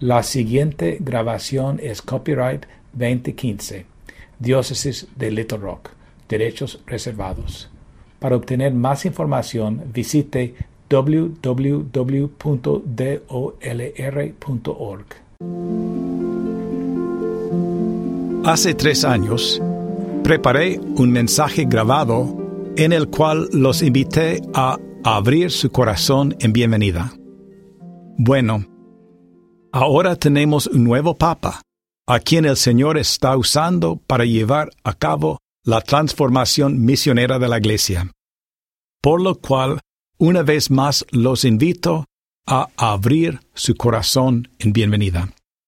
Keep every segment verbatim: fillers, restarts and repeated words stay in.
La siguiente grabación es copyright veinte quince, Diócesis de Little Rock, derechos reservados. Para obtener más información, visite doble u doble u doble u punto d o l r punto org. Hace tres años, preparé un mensaje grabado en el cual los invité a abrir su corazón en bienvenida. Bueno, ahora tenemos un nuevo Papa, a quien el Señor está usando para llevar a cabo la transformación misionera de la Iglesia. Por lo cual, una vez más los invito a abrir su corazón en bienvenida.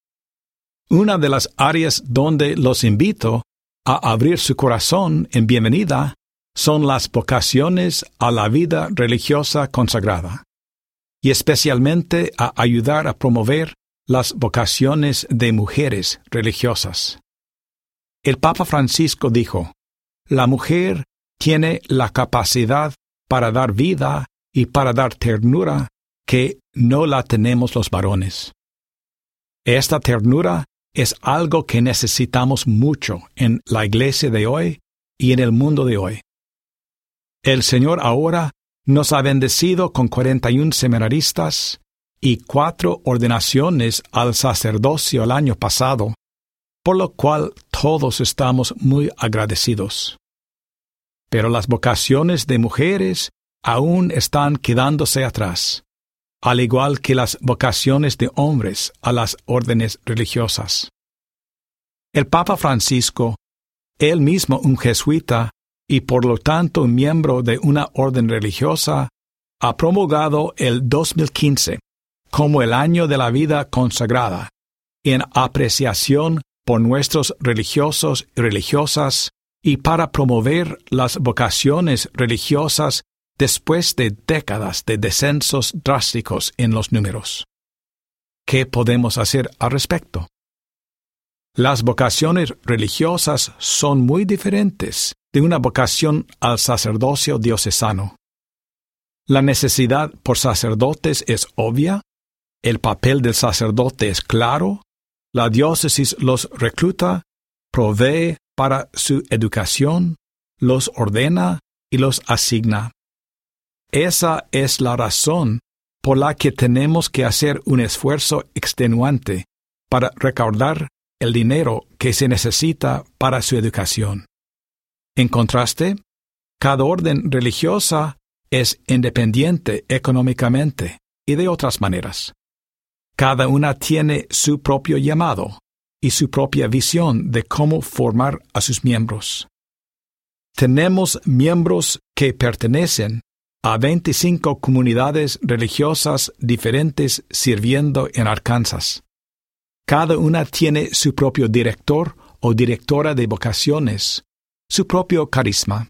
Una de las áreas donde los invito a abrir su corazón en bienvenida son las vocaciones a la vida religiosa consagrada, y especialmente a ayudar a promover las vocaciones de mujeres religiosas. El Papa Francisco dijo: la mujer tiene la capacidad para dar vida y para dar ternura que no la tenemos los varones. Esta ternura es algo que necesitamos mucho en la Iglesia de hoy y en el mundo de hoy. El Señor ahora nos ha bendecido con cuarenta y un seminaristas y cuatro ordenaciones al sacerdocio el año pasado, por lo cual todos estamos muy agradecidos. Pero las vocaciones de mujeres aún están quedándose atrás, al igual que las vocaciones de hombres a las órdenes religiosas. El Papa Francisco, él mismo un jesuita y por lo tanto un miembro de una orden religiosa, ha promulgado el dos mil quince como el año de la vida consagrada, en apreciación por nuestros religiosos y religiosas y para promover las vocaciones religiosas después de décadas de descensos drásticos en los números. ¿Qué podemos hacer al respecto? Las vocaciones religiosas son muy diferentes de una vocación al sacerdocio diocesano. La necesidad por sacerdotes es obvia, el papel del sacerdote es claro, la diócesis los recluta, provee para su educación, los ordena y los asigna. Esa es la razón por la que tenemos que hacer un esfuerzo extenuante para recaudar el dinero que se necesita para su educación. En contraste, cada orden religiosa es independiente económicamente y de otras maneras. Cada una tiene su propio llamado y su propia visión de cómo formar a sus miembros. Tenemos miembros que pertenecen a veinticinco comunidades religiosas diferentes sirviendo en Arkansas. Cada una tiene su propio director o directora de vocaciones, su propio carisma.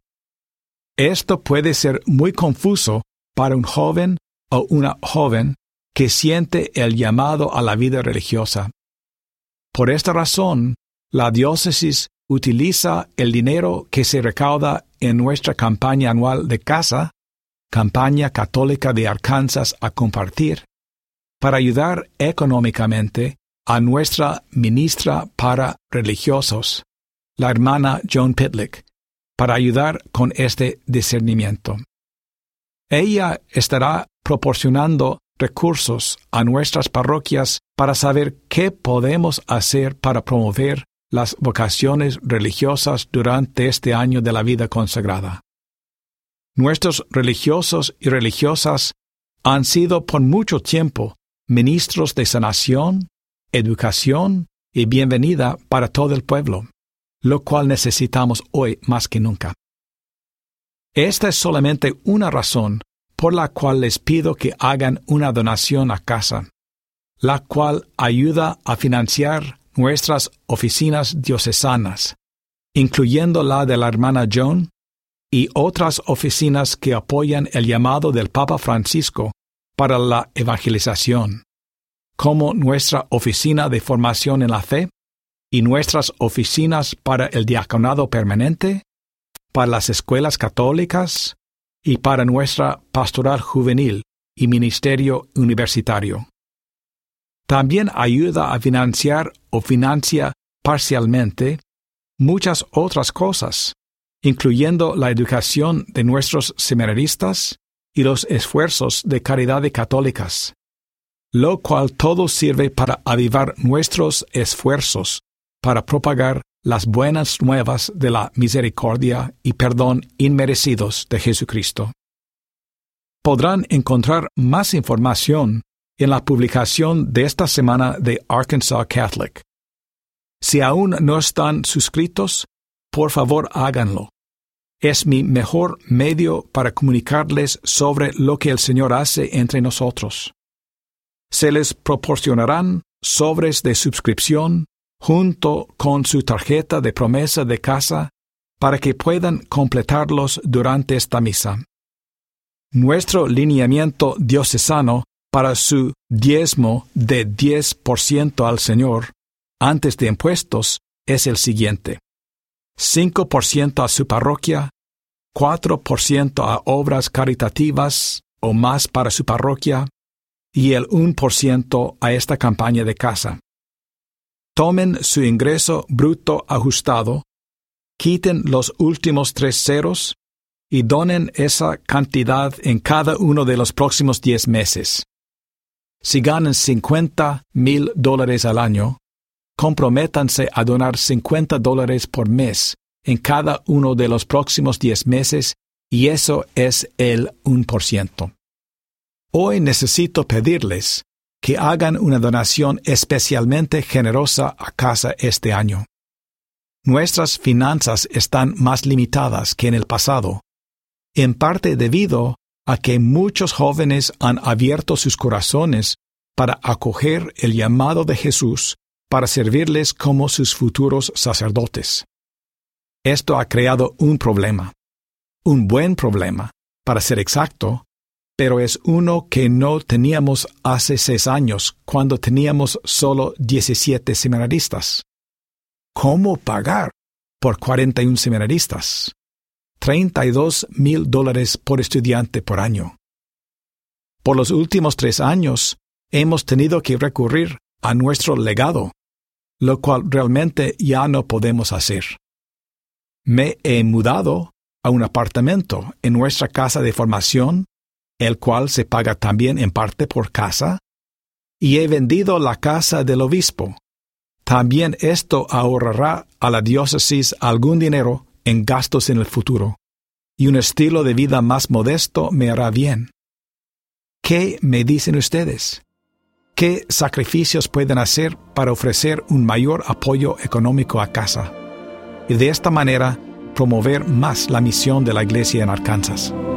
Esto puede ser muy confuso para un joven o una joven que siente el llamado a la vida religiosa. Por esta razón, la diócesis utiliza el dinero que se recauda en nuestra campaña anual de casa, Campaña Católica de Arkansas a Compartir, para ayudar económicamente a nuestra ministra para religiosos, la hermana Joan Pitlick, para ayudar con este discernimiento. Ella estará proporcionando recursos a nuestras parroquias para saber qué podemos hacer para promover las vocaciones religiosas durante este año de la vida consagrada. Nuestros religiosos y religiosas han sido por mucho tiempo ministros de sanación, educación y bienvenida para todo el pueblo, lo cual necesitamos hoy más que nunca. Esta es solamente una razón por la cual les pido que hagan una donación a casa, la cual ayuda a financiar nuestras oficinas diocesanas, incluyendo la de la hermana Joan y otras oficinas que apoyan el llamado del Papa Francisco para la evangelización, como nuestra oficina de formación en la fe y nuestras oficinas para el diaconado permanente, para las escuelas católicas y para nuestra pastoral juvenil y ministerio universitario. También ayuda a financiar o financia parcialmente muchas otras cosas, incluyendo la educación de nuestros seminaristas y los esfuerzos de caridad de católicas, lo cual todo sirve para avivar nuestros esfuerzos para propagar las buenas nuevas de la misericordia y perdón inmerecidos de Jesucristo. Podrán encontrar más información en la publicación de esta semana de Arkansas Catholic. Si aún no están suscritos, por favor háganlo. Es mi mejor medio para comunicarles sobre lo que el Señor hace entre nosotros. Se les proporcionarán sobres de suscripción junto con su tarjeta de promesa de casa para que puedan completarlos durante esta misa. Nuestro lineamiento diocesano para su diezmo de diez por ciento al Señor antes de impuestos es el siguiente: cinco por ciento a su parroquia, cuatro por ciento a obras caritativas o más para su parroquia y el uno por ciento a esta campaña de casa. Tomen su ingreso bruto ajustado, quiten los últimos tres ceros y donen esa cantidad en cada uno de los próximos diez meses. Si ganan cincuenta mil dólares al año, comprométanse a donar cincuenta dólares por mes en cada uno de los próximos diez meses, y eso es el uno por ciento. Hoy necesito pedirles que hagan una donación especialmente generosa a casa este año. Nuestras finanzas están más limitadas que en el pasado, en parte debido a que muchos jóvenes han abierto sus corazones para acoger el llamado de Jesús para servirles como sus futuros sacerdotes. Esto ha creado un problema, un buen problema, para ser exacto, pero es uno que no teníamos hace seis años cuando teníamos solo diecisiete seminaristas. ¿Cómo pagar por cuarenta y uno seminaristas? treinta y dos mil dólares por estudiante por año. Por los últimos tres años hemos tenido que recurrir a nuestro legado, lo cual realmente ya no podemos hacer. Me he mudado a un apartamento en nuestra casa de formación, el cual se paga también en parte por casa, y he vendido la casa del obispo. También esto ahorrará a la diócesis algún dinero en gastos en el futuro, y un estilo de vida más modesto me hará bien. ¿Qué me dicen ustedes? ¿Qué sacrificios pueden hacer para ofrecer un mayor apoyo económico a casa y de esta manera promover más la misión de la Iglesia en Arkansas?